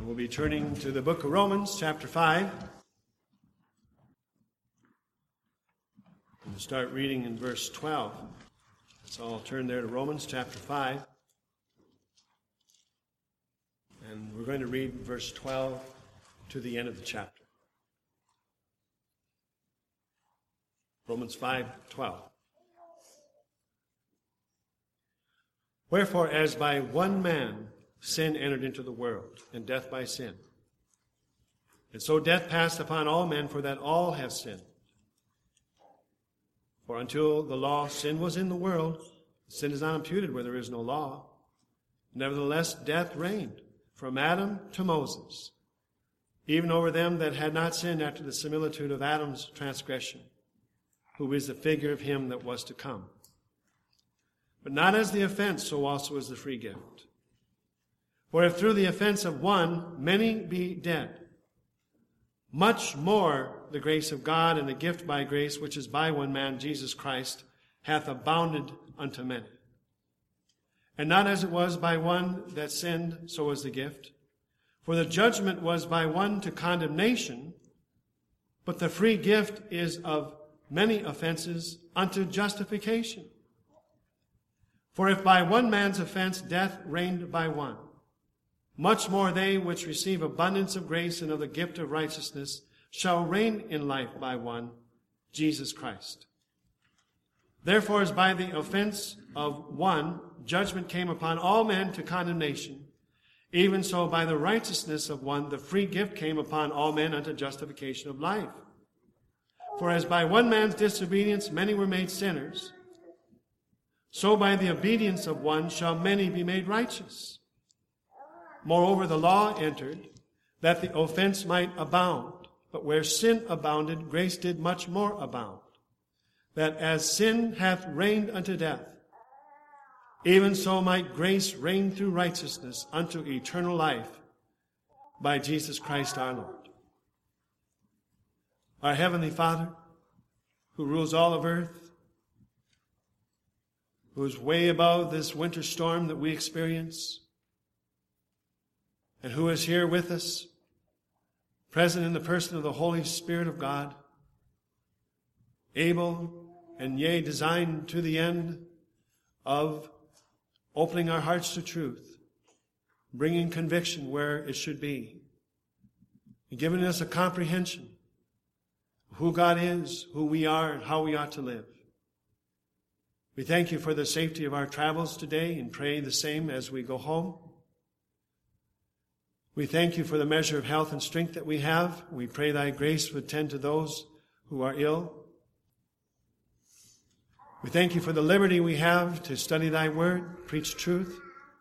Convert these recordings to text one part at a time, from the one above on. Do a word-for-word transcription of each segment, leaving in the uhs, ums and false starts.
We'll be turning to the book of Romans, chapter five. We'll start reading in verse twelve. Let's all turn there to Romans, chapter five. And we're going to read verse twelve to the end of the chapter. Romans five twelve. Wherefore, as by one man sin entered into the world, and death by sin. And so death passed upon all men, for that all have sinned. For until the law, sin was in the world. Sin is not imputed where there is no law. Nevertheless, death reigned from Adam to Moses, even over them that had not sinned after the similitude of Adam's transgression, who is the figure of him that was to come. But not as the offense, so also is the free gift. For if through the offense of one many be dead, much more the grace of God and the gift by grace, which is by one man, Jesus Christ, hath abounded unto many. And not as it was by one that sinned, so was the gift. For the judgment was by one to condemnation, but the free gift is of many offenses unto justification. For if by one man's offense death reigned by one, much more they which receive abundance of grace and of the gift of righteousness shall reign in life by one, Jesus Christ. Therefore, as by the offense of one judgment came upon all men to condemnation, even so by the righteousness of one the free gift came upon all men unto justification of life. For as by one man's disobedience many were made sinners, so by the obedience of one shall many be made righteous. Moreover, the law entered, that the offense might abound. But where sin abounded, grace did much more abound. That as sin hath reigned unto death, even so might grace reign through righteousness unto eternal life by Jesus Christ our Lord. Our Heavenly Father, who rules all of earth, who is way above this winter storm that we experience, and who is here with us, present in the person of the Holy Spirit of God, able and yea, designed to the end of opening our hearts to truth, bringing conviction where it should be, and giving us a comprehension of who God is, who we are, and how we ought to live. We thank you for the safety of our travels today and pray the same as we go home. We thank you for the measure of health and strength that we have. We pray thy grace would tend to those who are ill. We thank you for the liberty we have to study thy word, preach truth.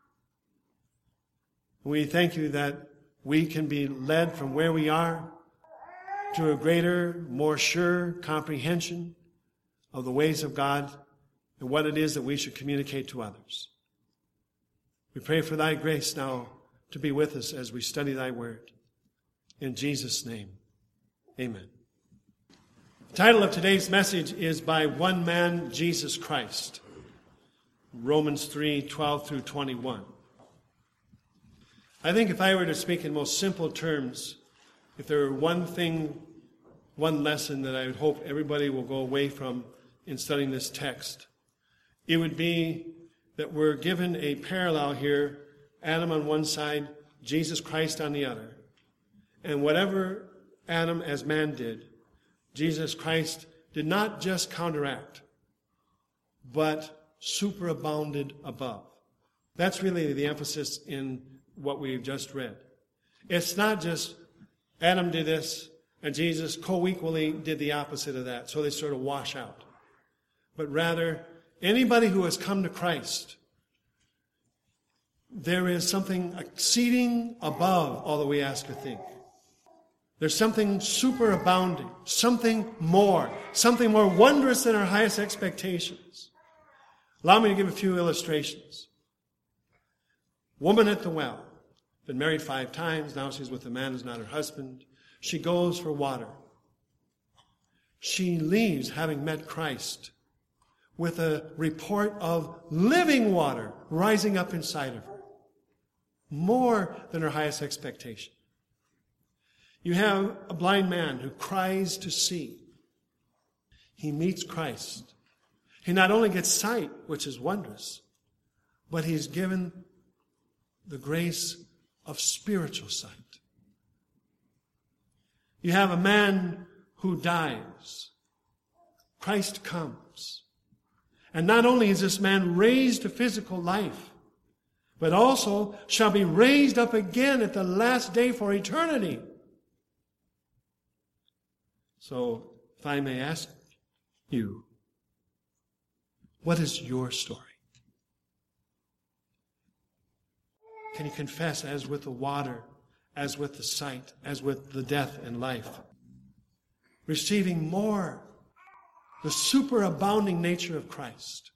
We thank you that we can be led from where we are to a greater, more sure comprehension of the ways of God and what it is that we should communicate to others. We pray for thy grace now to be with us as we study thy word. In Jesus' name, amen. The title of today's message is By One Man, Jesus Christ. Romans three twelve through twenty-one. I think if I were to speak in most simple terms, if there were one thing, one lesson that I would hope everybody will go away from in studying this text, it would be that we're given a parallel here, Adam on one side, Jesus Christ on the other. And whatever Adam as man did, Jesus Christ did not just counteract, but superabounded above. That's really the emphasis in what we've just read. It's not just Adam did this and Jesus co-equally did the opposite of that, so they sort of wash out. But rather, anybody who has come to Christ, there is something exceeding above all that we ask or think. There's something superabounding, something more, something more wondrous than our highest expectations. Allow me to give a few illustrations. Woman at the well, been married five times, now she's with a man who's not her husband. She goes for water. She leaves having met Christ with a report of living water rising up inside of her. more than our highest expectation. You have a blind man who cries to see. He meets Christ. He not only gets sight, which is wondrous, but he's given the grace of spiritual sight. You have a man who dies. Christ comes. And not only is this man raised to physical life, but also shall be raised up again at the last day for eternity. So, if I may ask you, what is your story? Can you confess, as with the water, as with the sight, as with the death and life, receiving more, the superabounding nature of Christ?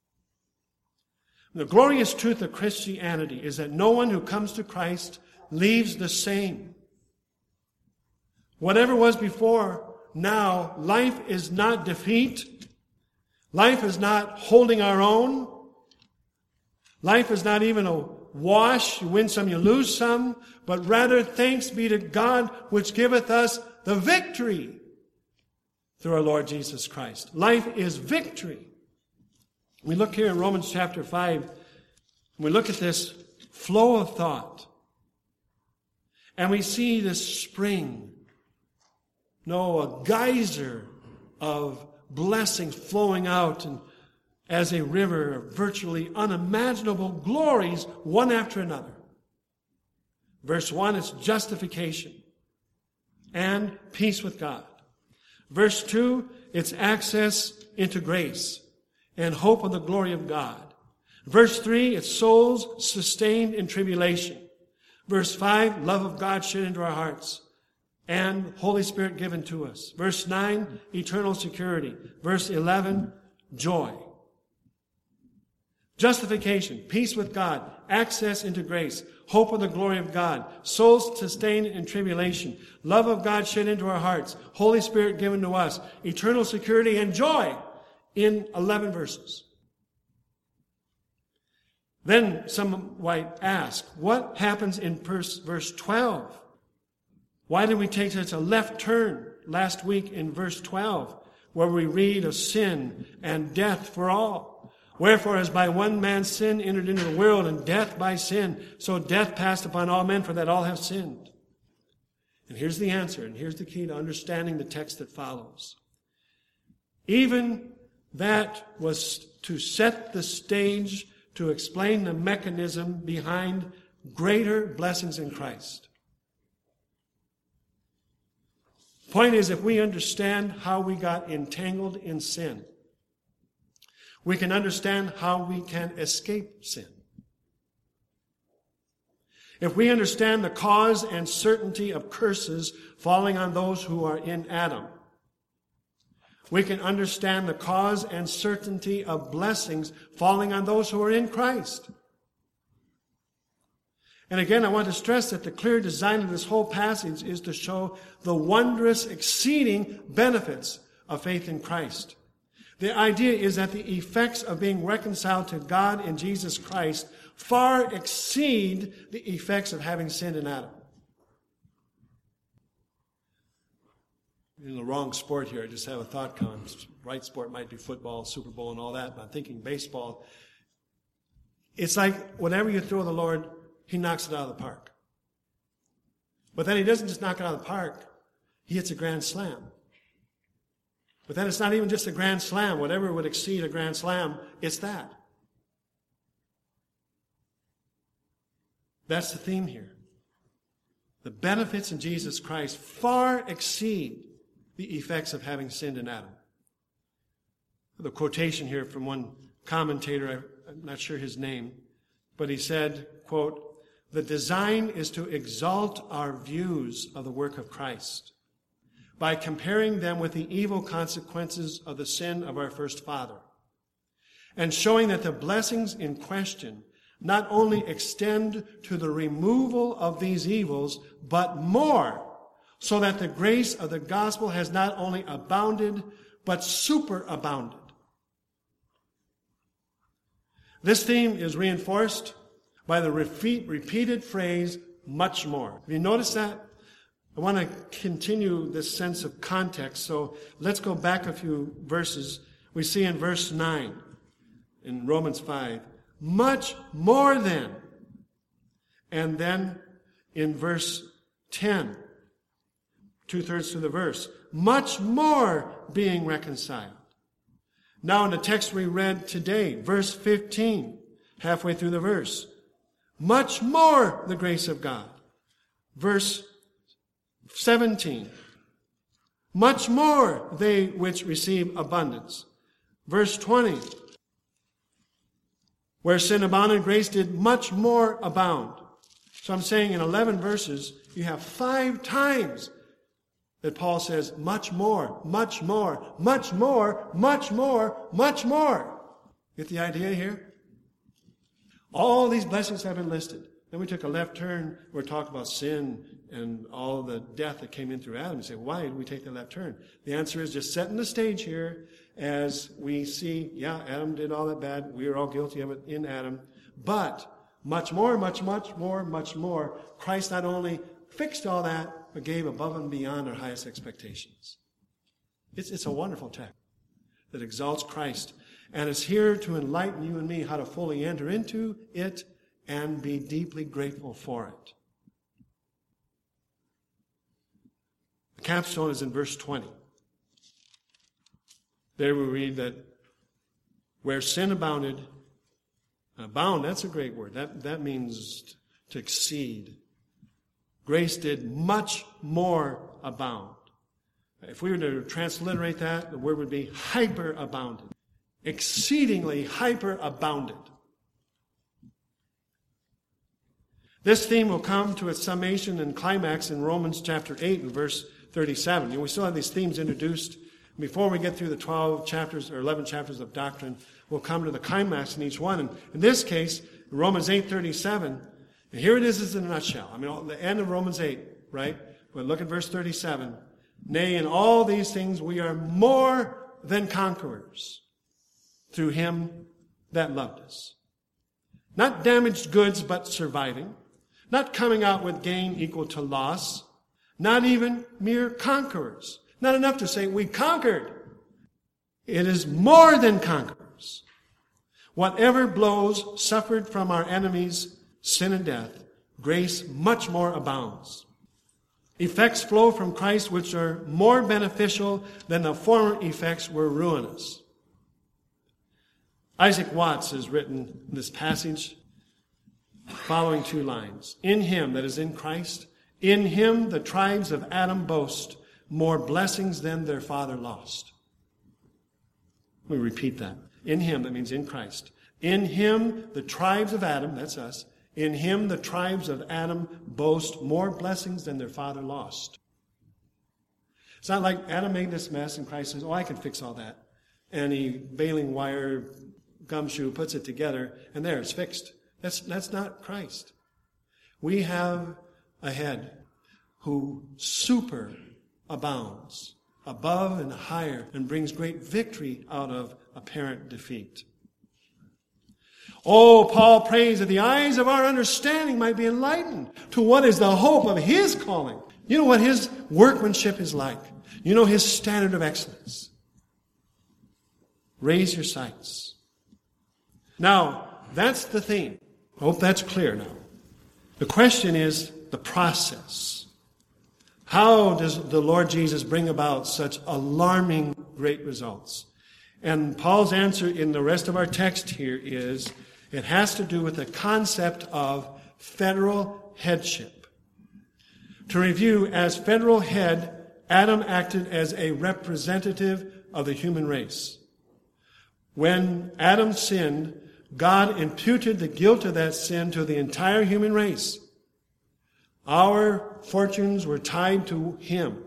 The glorious truth of Christianity is that no one who comes to Christ leaves the same. Whatever was before, now, life is not defeat. Life is not holding our own. Life is not even a wash. You win some, you lose some. But rather, thanks be to God, which giveth us the victory through our Lord Jesus Christ. Life is victory. We look here in Romans chapter five, and we look at this flow of thought, and we see this spring, no, a geyser of blessings flowing out and as a river of virtually unimaginable glories, one after another. Verse one, it's justification and peace with God. Verse two, it's access into grace and hope of the glory of God. Verse three, it's souls sustained in tribulation. Verse five, love of God shed into our hearts and Holy Spirit given to us. Verse nine, eternal security. Verse eleven, joy. Justification, peace with God, access into grace, hope of the glory of God, souls sustained in tribulation, love of God shed into our hearts, Holy Spirit given to us, eternal security and joy in eleven verses. Then some might ask, what happens in verse twelve? Why did we take such a left turn last week in verse twelve, where we read of sin and death for all? Wherefore, as by one man's sin entered into the world, and death by sin, so death passed upon all men, for that all have sinned. And here's the answer, and here's the key to understanding the text that follows. Even that was to set the stage to explain the mechanism behind greater blessings in Christ. Point is, if we understand how we got entangled in sin, we can understand how we can escape sin. If we understand the cause and certainty of curses falling on those who are in Adam, we can understand the cause and certainty of blessings falling on those who are in Christ. And again, I want to stress that the clear design of this whole passage is to show the wondrous, exceeding benefits of faith in Christ. The idea is that the effects of being reconciled to God in Jesus Christ far exceed the effects of having sinned in Adam. In the wrong sport here, I just have a thought come. Right sport might be football, Super Bowl, and all that, but I'm thinking baseball. It's like whatever you throw the Lord, He knocks it out of the park. But then He doesn't just knock it out of the park. He hits a grand slam. But then it's not even just a grand slam. Whatever would exceed a grand slam, it's that. That's the theme here. The benefits in Jesus Christ far exceed the effects of having sinned in Adam. The quotation here from one commentator, I'm not sure his name, but he said, quote, "The design is to exalt our views of the work of Christ by comparing them with the evil consequences of the sin of our first father, and showing that the blessings in question not only extend to the removal of these evils, but more, so that the grace of the gospel has not only abounded, but superabounded." This theme is reinforced by the repeat, repeated phrase, much more. Have you noticed that? I want to continue this sense of context, so let's go back a few verses. We see in verse nine, in Romans five, much more than. And then in verse ten, two-thirds through the verse, much more being reconciled. Now in the text we read today, verse fifteen, halfway through the verse, much more the grace of God. Verse seventeen, much more they which receive abundance. Verse twenty, where sin abounded, grace did much more abound. So I'm saying in eleven verses, you have five times that Paul says, much more, much more, much more, much more, much more. Get the idea here? All these blessings have been listed. Then we took a left turn. We're talking about sin and all the death that came in through Adam. You say, why did we take the left turn? The answer is just setting the stage here as we see, yeah, Adam did all that bad. We are all guilty of it in Adam. But much more, much, much more, much more. Christ not only fixed all that, but gave above and beyond our highest expectations. It's, it's a wonderful text that exalts Christ and is here to enlighten you and me how to fully enter into it and be deeply grateful for it. The capstone is in verse twenty. There we read that where sin abounded, abound, that's a great word. That, that means to exceed. Grace did much more abound. If we were to transliterate that, the word would be hyperabounded. Exceedingly hyperabounded. This theme will come to its summation and climax in Romans chapter eight and verse thirty-seven. And we still have these themes introduced. Before we get through the twelve chapters or eleven chapters of doctrine, we'll come to the climax in each one. And in this case, Romans eight thirty-seven, and here it is, is in a nutshell. I mean, the end of Romans eight, right? But look at verse thirty-seven. Nay, in all these things we are more than conquerors through him that loved us. Not damaged goods, but surviving. Not coming out with gain equal to loss. Not even mere conquerors. Not enough to say we conquered. It is more than conquerors. Whatever blows suffered from our enemies, sin and death, grace much more abounds. Effects flow from Christ which are more beneficial than the former effects were ruinous. Isaac Watts has written this passage following two lines. In him, that is in Christ, in him the tribes of Adam boast more blessings than their father lost. We repeat that. In him, that means in Christ. In him the tribes of Adam, that's us, in him the tribes of Adam boast more blessings than their father lost. It's not like Adam made this mess and Christ says, oh, I can fix all that. And he baling wire, gumshoe, puts it together, and there, it's fixed. That's, that's not Christ. We have a head who super abounds above and higher and brings great victory out of apparent defeat. Oh, Paul prays that the eyes of our understanding might be enlightened to what is the hope of his calling. You know what his workmanship is like. You know his standard of excellence. Raise your sights. Now, that's the theme. I hope that's clear now. The question is the process. How does the Lord Jesus bring about such alarming great results? And Paul's answer in the rest of our text here is it has to do with the concept of federal headship. To review, as federal head, Adam acted as a representative of the human race. When Adam sinned, God imputed the guilt of that sin to the entire human race. Our fortunes were tied to him.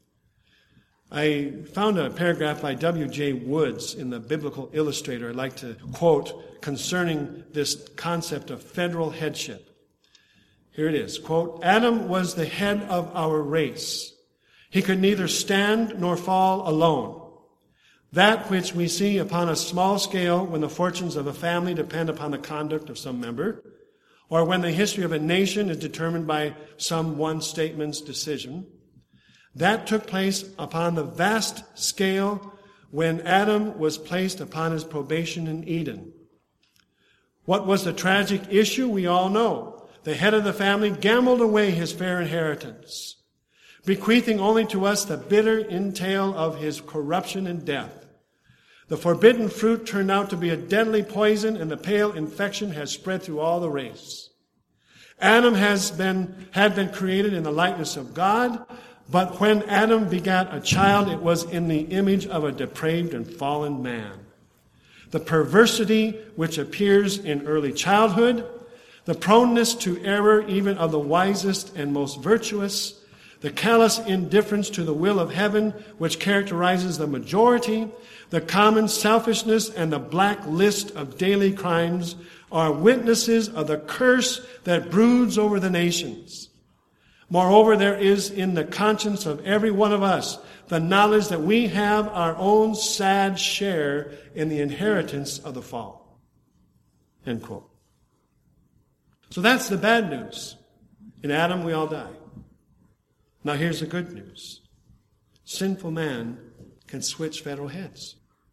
I found a paragraph by W J Woods in the Biblical Illustrator I'd like to quote concerning this concept of federal headship. Here it is, quote, Adam was the head of our race. He could neither stand nor fall alone. That which we see upon a small scale when the fortunes of a family depend upon the conduct of some member, or when the history of a nation is determined by some one statement's decision. That took place upon the vast scale when Adam was placed upon his probation in Eden. What was the tragic issue? We all know. The head of the family gambled away his fair inheritance, bequeathing only to us the bitter entail of his corruption and death. The forbidden fruit turned out to be a deadly poison, and the pale infection has spread through all the race. Adam has been, had been created in the likeness of God, but when Adam begat a child, it was in the image of a depraved and fallen man. The perversity which appears in early childhood, the proneness to error even of the wisest and most virtuous, the callous indifference to the will of heaven which characterizes the majority, the common selfishness and the black list of daily crimes are witnesses of the curse that broods over the nations. Moreover, there is in the conscience of every one of us the knowledge that we have our own sad share in the inheritance of the fall. End quote. So that's the bad news. In Adam, we all die. Now here's the good news. Sinful man can switch federal heads.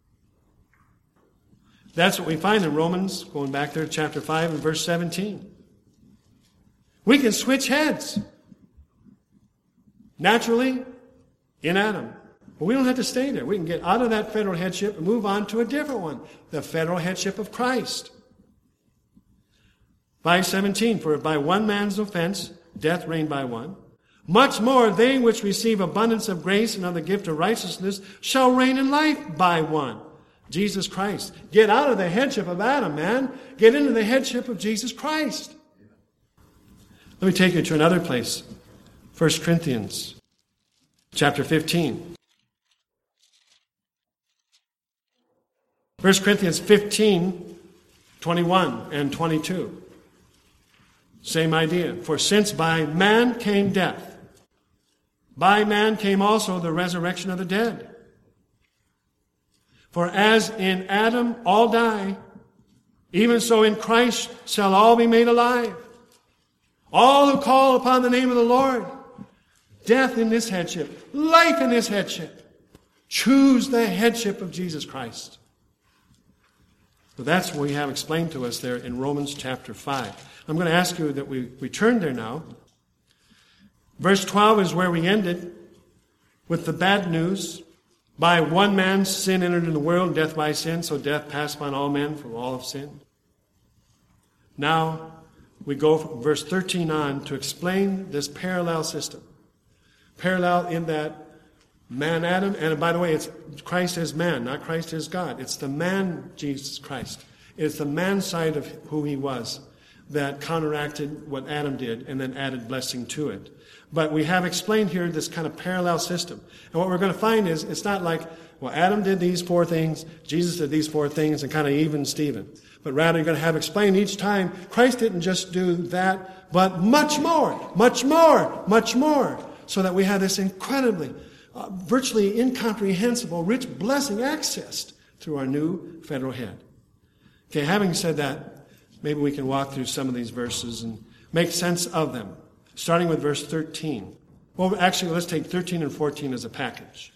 That's what we find in Romans, going back there to chapter five and verse seventeen. We can switch heads. Naturally, in Adam. But we don't have to stay there. We can get out of that federal headship and move on to a different one, the federal headship of Christ. five seventeen, for if by one man's offense death reigned by one, much more they which receive abundance of grace and of the gift of righteousness shall reign in life by one, Jesus Christ. Get out of the headship of Adam, man. Get into the headship of Jesus Christ. Let me take you to another place. First Corinthians chapter fifteen. First Corinthians fifteen, twenty-one and twenty-two. Same idea. For since by man came death, by man came also the resurrection of the dead. For as in Adam all die, even so in Christ shall all be made alive. All who call upon the name of the Lord. Death in this headship, life in this headship. Choose the headship of Jesus Christ. So that's what we have explained to us there in Romans chapter five. I'm going to ask you that we, we turn there now. Verse twelve is where we ended with the bad news. By one man sin entered in the world, death by sin, so death passed upon all men, for all have sinned. Now we go from verse thirteen on to explain this parallel system. Parallel in that man Adam, and by the way, it's Christ as man, not Christ as God. It's the man Jesus Christ. It's the man side of who he was that counteracted what Adam did and then added blessing to it. But we have explained here this kind of parallel system. And what we're going to find is it's not like, well, Adam did these four things, Jesus did these four things, and kind of even Stephen. But rather you're going to have explained each time, Christ didn't just do that, but much more, much more, much more. So that we have this incredibly, uh, virtually incomprehensible, rich blessing accessed through our new federal head. Okay, having said that, maybe we can walk through some of these verses and make sense of them. Starting with verse thirteen. Well, actually, let's take thirteen and fourteen as a package.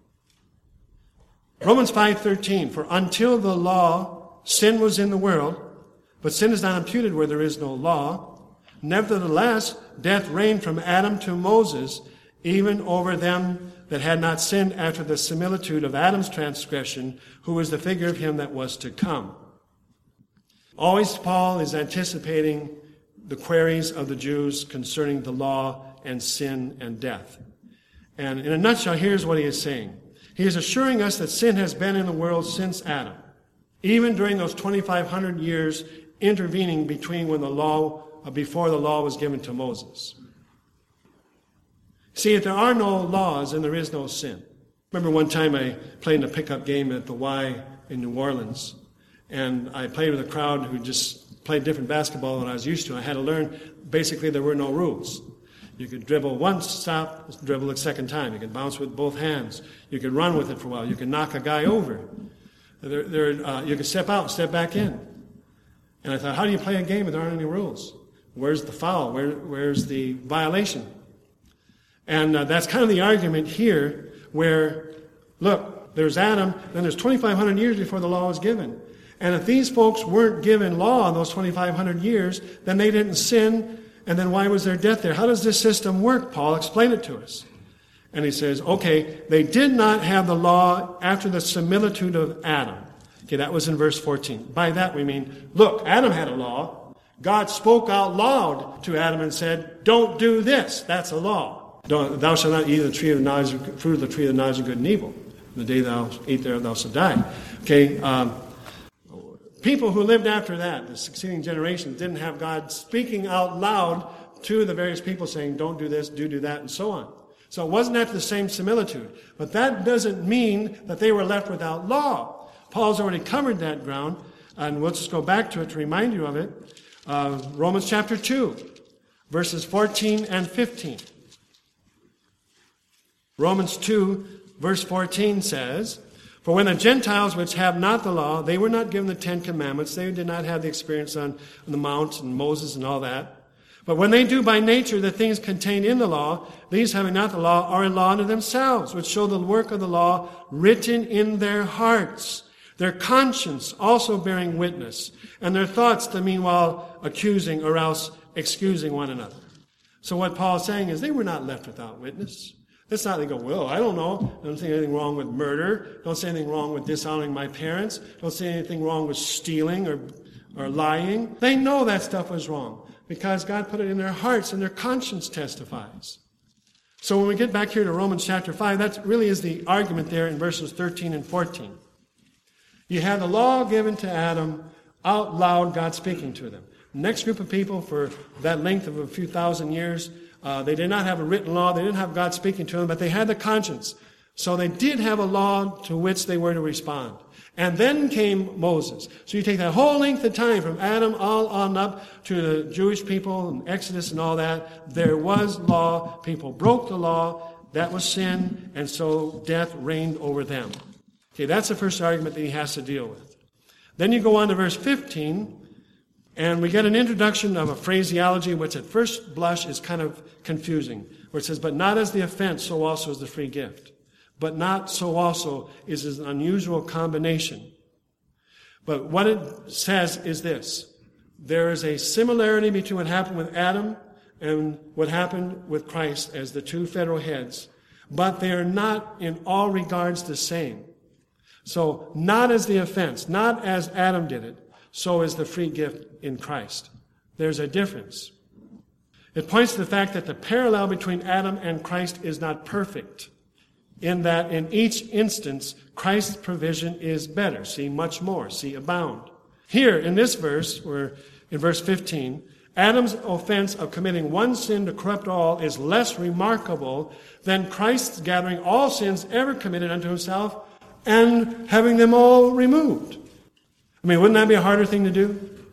Romans five thirteen. For until the law, sin was in the world, but sin is not imputed where there is no law. Nevertheless, death reigned from Adam to Moses, even over them that had not sinned after the similitude of Adam's transgression, who was the figure of him that was to come. Always Paul is anticipating the queries of the Jews concerning the law and sin and death. And in a nutshell, here's what he is saying. He is assuring us that sin has been in the world since Adam, even during those twenty-five hundred years intervening between when the law, before the law was given to Moses. See, if there are no laws, then there is no sin. Remember one time I played in a pickup game at the Y in New Orleans, and I played with a crowd who just played different basketball than I was used to. I had to learn, basically there were no rules. You could dribble once, stop, dribble a second time. You could bounce with both hands. You could run with it for a while. You could knock a guy over. There, there, uh, you could step out, step back in. And I thought, how do you play a game if there aren't any rules? where's the foul? Where, where's the violation? And uh, that's kind of the argument here where, look, there's Adam, then there's twenty-five hundred years before the law was given. And if these folks weren't given law in those twenty-five hundred years, then they didn't sin, and then why was there death there? How does this system work, Paul? Explain it to us. And he says, okay, they did not have the law after the similitude of Adam. Okay, that was in verse fourteen. By that we mean, look, Adam had a law. God spoke out loud to Adam and said, don't do this. That's a law. Don't, thou shalt not eat of the tree of the knowledge of, fruit of the tree of the knowledge of good and evil. The day thou eat thereof, thou shalt die. Okay, um, people who lived after that, the succeeding generations, didn't have God speaking out loud to the various people saying, don't do this, do do that, and so on. So it wasn't after the same similitude. But that doesn't mean that they were left without law. Paul's already covered that ground, and we'll just go back to it to remind you of it. Uh, Romans chapter two, verses fourteen and fifteen. Romans two, verse fourteen says, for when the Gentiles which have not the law, they were not given the Ten Commandments, they did not have the experience on, on the Mount and Moses and all that. But when they do by nature the things contained in the law, these having not the law are a law unto themselves, which show the work of the law written in their hearts, their conscience also bearing witness, and their thoughts the meanwhile accusing or else excusing one another. So what Paul's saying is they were not left without witness. It's not they go, well, I don't know. I don't see anything wrong with murder. Don't say anything wrong with dishonoring my parents. Don't say anything wrong with stealing or, or lying. They know that stuff was wrong because God put it in their hearts and their conscience testifies. So when we get back here to Romans chapter five, that really is the argument there in verses thirteen and fourteen. You had the law given to Adam, out loud God speaking to them. The next group of people for that length of a few thousand years, Uh, they did not have a written law. They didn't have God speaking to them, but they had the conscience. So they did have a law to which they were to respond. And then came Moses. So you take that whole length of time from Adam all on up to the Jewish people and Exodus and all that. There was law. People broke the law. That was sin. And so death reigned over them. Okay, that's the first argument that he has to deal with. Then you go on to verse fifteen. And we get an introduction of a phraseology which at first blush is kind of confusing, where it says, but not as the offense, so also is the free gift. But not so also is an unusual combination. But what it says is this. There is a similarity between what happened with Adam and what happened with Christ as the two federal heads, but they are not in all regards the same. So not as the offense, not as Adam did it, so is the free gift in Christ. There's a difference. It points to the fact that the parallel between Adam and Christ is not perfect, in that in each instance, Christ's provision is better. See, much more. See, abound. Here, in this verse, or in verse fifteen, Adam's offense of committing one sin to corrupt all is less remarkable than Christ's gathering all sins ever committed unto himself and having them all removed. I mean, wouldn't that be a harder thing to do?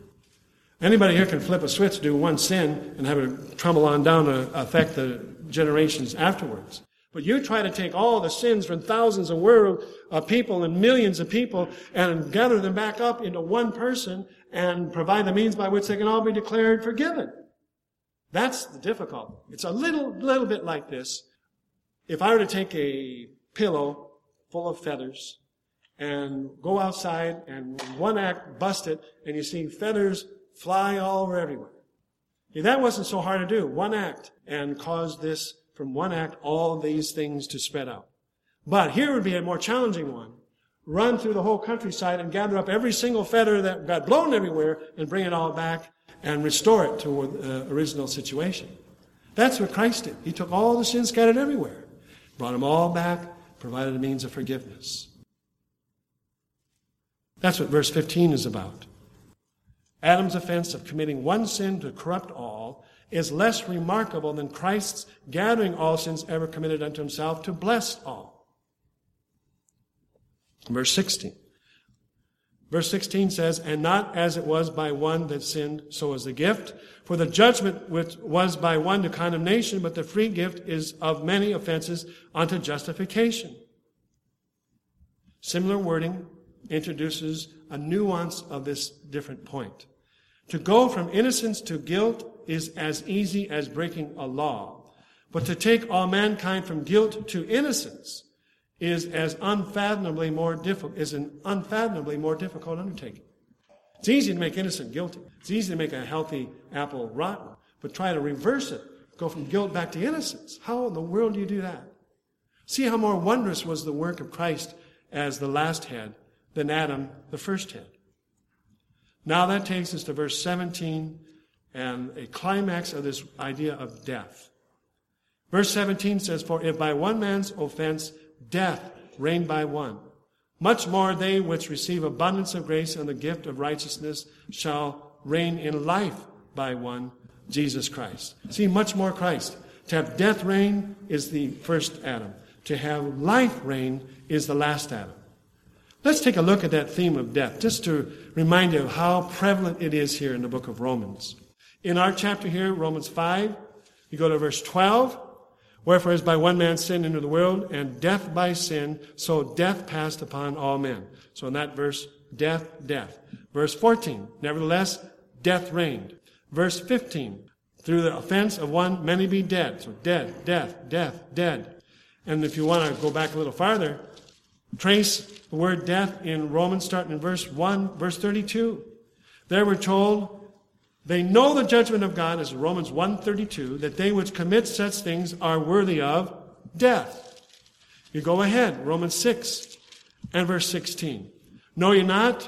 Anybody here can flip a switch, do one sin, and have it trumble on down to affect the generations afterwards. But you try to take all the sins from thousands of world of people and millions of people and gather them back up into one person and provide the means by which they can all be declared forgiven. That's the difficulty. It's a little, little bit like this. If I were to take a pillow full of feathers and go outside and one act bust it, and you see feathers fly all over everywhere. Yeah, that wasn't so hard to do. One act, and cause this, from one act, all these things to spread out. But here would be a more challenging one. Run through the whole countryside and gather up every single feather that got blown everywhere and bring it all back and restore it to the uh, original situation. That's what Christ did. He took all the sins scattered everywhere, brought them all back, provided a means of forgiveness. That's what verse fifteen is about. Adam's offense of committing one sin to corrupt all is less remarkable than Christ's gathering all sins ever committed unto himself to bless all. Verse sixteen. Verse sixteen says, and not as it was by one that sinned, so is the gift. For the judgment which was by one to condemnation, but the free gift is of many offenses unto justification. Similar wording introduces a nuance of this different point. To go from innocence to guilt is as easy as breaking a law. But to take all mankind from guilt to innocence is as unfathomably more difficult, is an unfathomably more difficult undertaking. It's easy to make innocent guilty. It's easy to make a healthy apple rotten. But try to reverse it, go from guilt back to innocence. How in the world do you do that? See how more wondrous was the work of Christ as the last head than Adam, the first head. Now that takes us to verse seventeen and a climax of this idea of death. Verse seventeen says, "For if by one man's offense death reigned by one, much more they which receive abundance of grace and the gift of righteousness shall reign in life by one, Jesus Christ." See, much more Christ. To have death reign is the first Adam. To have life reign is the last Adam. Let's take a look at that theme of death, just to remind you of how prevalent it is here in the book of Romans. In our chapter here, Romans five, you go to verse twelve. "Wherefore as by one man sin into the world, and death by sin, so death passed upon all men." So in that verse, death, death. Verse fourteen, "Nevertheless, death reigned." Verse fifteen, "Through the offense of one, many be dead." So dead, death, death, dead. And if you want to go back a little farther, trace the word death in Romans, starting in verse one, verse thirty-two. There we're told, "They know the judgment of God," as Romans one thirty-two, "that they which commit such things are worthy of death." You go ahead, Romans six and verse sixteen. "Know ye not,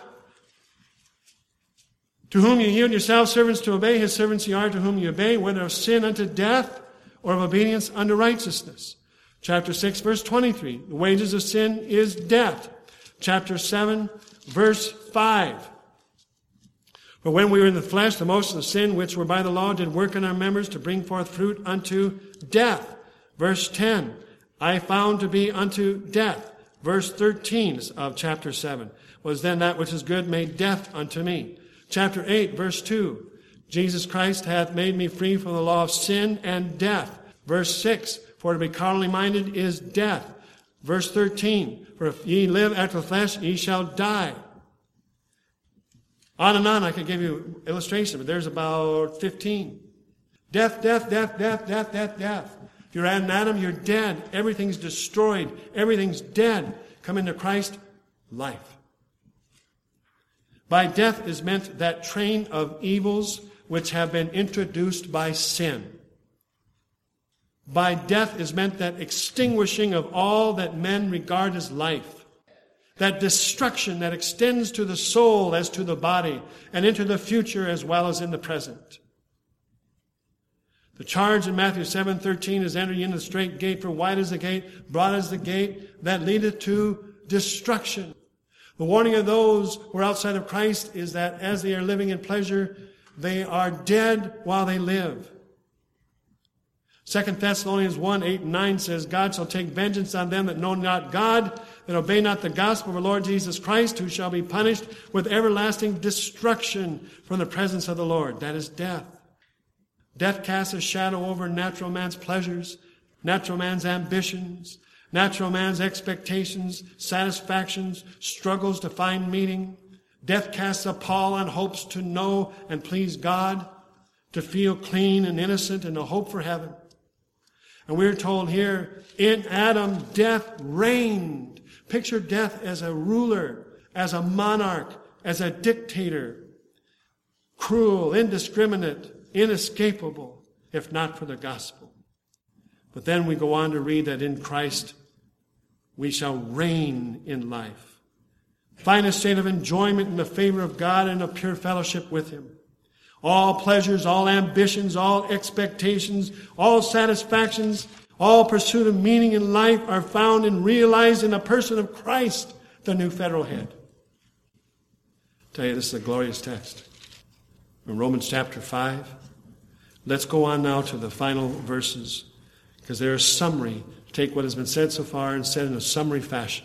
to whom ye yield yourselves servants to obey, his servants ye are to whom ye obey, whether of sin unto death or of obedience unto righteousness." Chapter six, verse twenty-three, "The wages of sin is death." Chapter seven, verse five. "For when we were in the flesh, the motions of sin which were by the law did work in our members to bring forth fruit unto death." Verse ten, "I found to be unto death." Verse thirteen of chapter seven, "Was then that which is good made death unto me." Chapter eight, verse two, "Jesus Christ hath made me free from the law of sin and death." Verse six, "For to be carnally minded is death." Verse thirteen, "For if ye live after the flesh, ye shall die." On and on, I could give you illustration, but there's about fifteen. Death, death, death, death, death, death, death. If you're an Adam, you're dead. Everything's destroyed. Everything's dead. Come into Christ, life. By death is meant that train of evils which have been introduced by sin. By death is meant that extinguishing of all that men regard as life. That destruction that extends to the soul as to the body and into the future as well as in the present. The charge in Matthew seven thirteen is, "Enter ye into the straight gate, for wide is the gate, broad is the gate that leadeth to destruction." The warning of those who are outside of Christ is that as they are living in pleasure, they are dead while they live. Second Thessalonians one, eight and nine says, "God shall take vengeance on them that know not God, that obey not the gospel of our Lord Jesus Christ, who shall be punished with everlasting destruction from the presence of the Lord." That is death. Death casts a shadow over natural man's pleasures, natural man's ambitions, natural man's expectations, satisfactions, struggles to find meaning. Death casts a pall on hopes to know and please God, to feel clean and innocent, and to hope for heaven. And we're told here, in Adam, death reigned. Picture death as a ruler, as a monarch, as a dictator. Cruel, indiscriminate, inescapable, if not for the gospel. But then we go on to read that in Christ we shall reign in life. Find a state of enjoyment in the favor of God and of pure fellowship with Him. All pleasures, all ambitions, all expectations, all satisfactions, all pursuit of meaning in life are found and realized in the person of Christ, the new federal head. I tell you, this is a glorious text. In Romans chapter five. Let's go on now to the final verses, because they're a summary. Take what has been said so far and said in a summary fashion.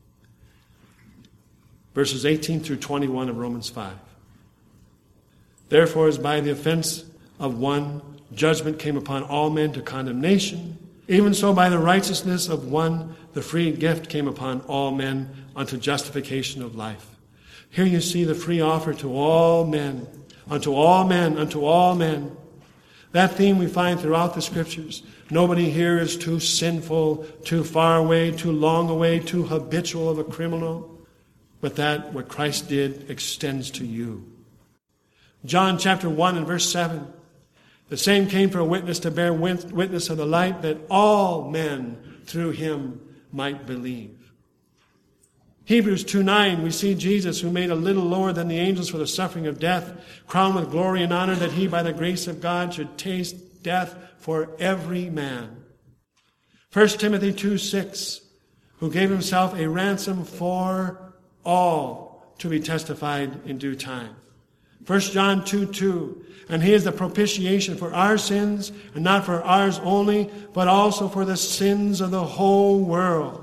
Verses eighteen through twenty-one of Romans five. "Therefore, as by the offense of one, judgment came upon all men to condemnation, even so by the righteousness of one, the free gift came upon all men unto justification of life." Here you see the free offer to all men, unto all men, unto all men. That theme we find throughout the Scriptures. Nobody here is too sinful, too far away, too long away, too habitual of a criminal. But that what Christ did extends to you. John chapter one and verse seven. The same came for a witness to bear witness of the light, that all men through him might believe. Hebrews two nine, we see Jesus, who made a little lower than the angels for the suffering of death, crowned with glory and honor, that he by the grace of God should taste death for every man. First Timothy two six, who gave himself a ransom for all to be testified in due time. First John two two, and he is the propitiation for our sins, and not for ours only, but also for the sins of the whole world.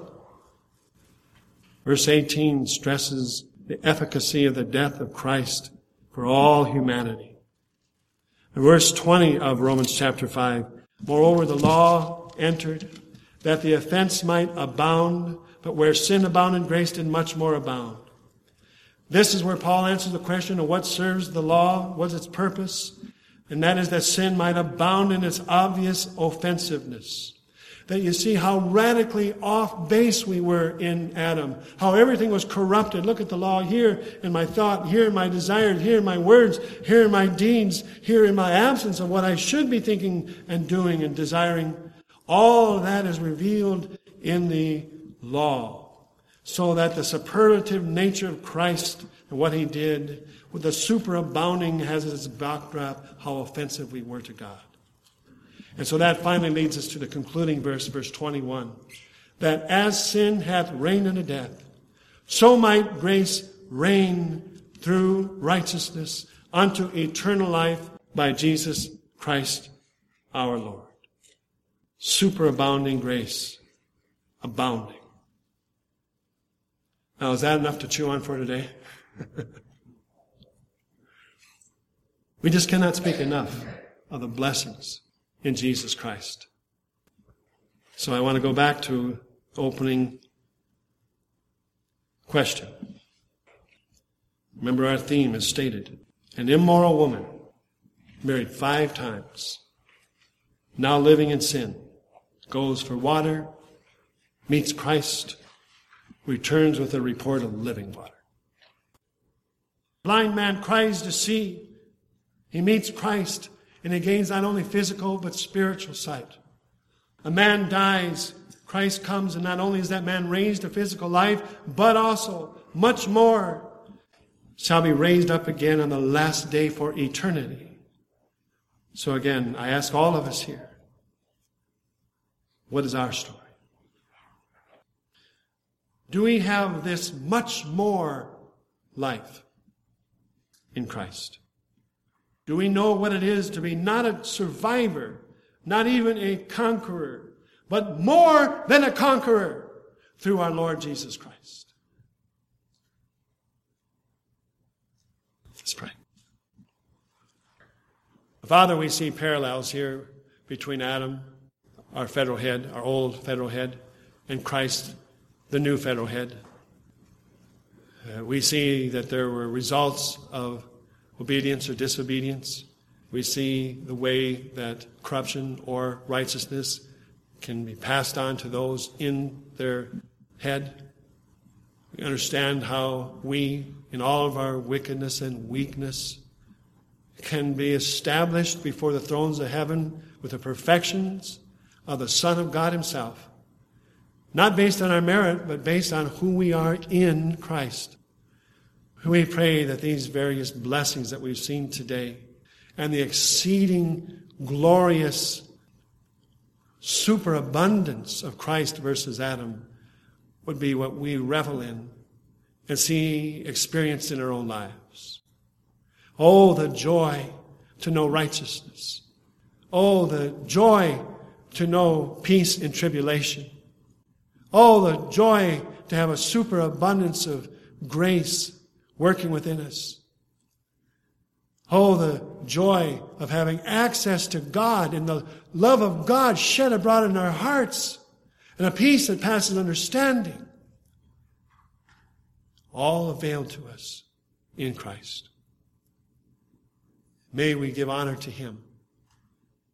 Verse eighteen stresses the efficacy of the death of Christ for all humanity. And verse twenty of Romans chapter five, moreover the law entered, that the offense might abound, but where sin abounded, grace did much more abound. This is where Paul answers the question of what serves the law, what's its purpose, and that is that sin might abound in its obvious offensiveness. That you see how radically off base we were in Adam, how everything was corrupted. Look at the law here in my thought, here in my desires, here in my words, here in my deeds, here in my absence of what I should be thinking and doing and desiring. All of that is revealed in the law. So that the superlative nature of Christ and what he did, with the superabounding has as its backdrop how offensive we were to God. And so that finally leads us to the concluding verse, verse twenty-one. That as sin hath reigned unto death, so might grace reign through righteousness unto eternal life by Jesus Christ our Lord. Superabounding grace, abounding. Now, is that enough to chew on for today? We just cannot speak enough of the blessings in Jesus Christ. So I want to go back to opening question. Remember, our theme is stated. An immoral woman, married five times, now living in sin, goes for water, meets Christ, returns with a report of living water. Blind man cries to see. He meets Christ, and he gains not only physical but spiritual sight. A man dies, Christ comes, and not only is that man raised to physical life, but also, much more, shall be raised up again on the last day for eternity. So again, I ask all of us here, what is our story? Do we have this much more life in Christ? Do we know what it is to be not a survivor, not even a conqueror, but more than a conqueror through our Lord Jesus Christ? Let's pray. Father, we see parallels here between Adam, our federal head, our old federal head, and Christ, the new federal head. Uh, we see that there were results of obedience or disobedience. We see the way that corruption or righteousness can be passed on to those in their head. We understand how we, in all of our wickedness and weakness, can be established before the thrones of heaven with the perfections of the Son of God himself. Not based on our merit, but based on who we are in Christ. We pray that these various blessings that we've seen today and the exceeding glorious superabundance of Christ versus Adam would be what we revel in and see experienced in our own lives. Oh, the joy to know righteousness. Oh, the joy to know peace in tribulation. Oh, the joy to have a superabundance of grace working within us. Oh, the joy of having access to God and the love of God shed abroad in our hearts and a peace that passes understanding. All availed to us in Christ. May we give honor to him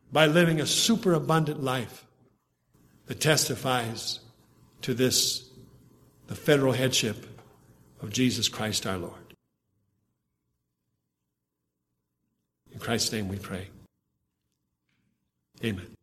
by living a superabundant life that testifies to this, the federal headship of Jesus Christ our Lord. In Christ's name we pray. Amen.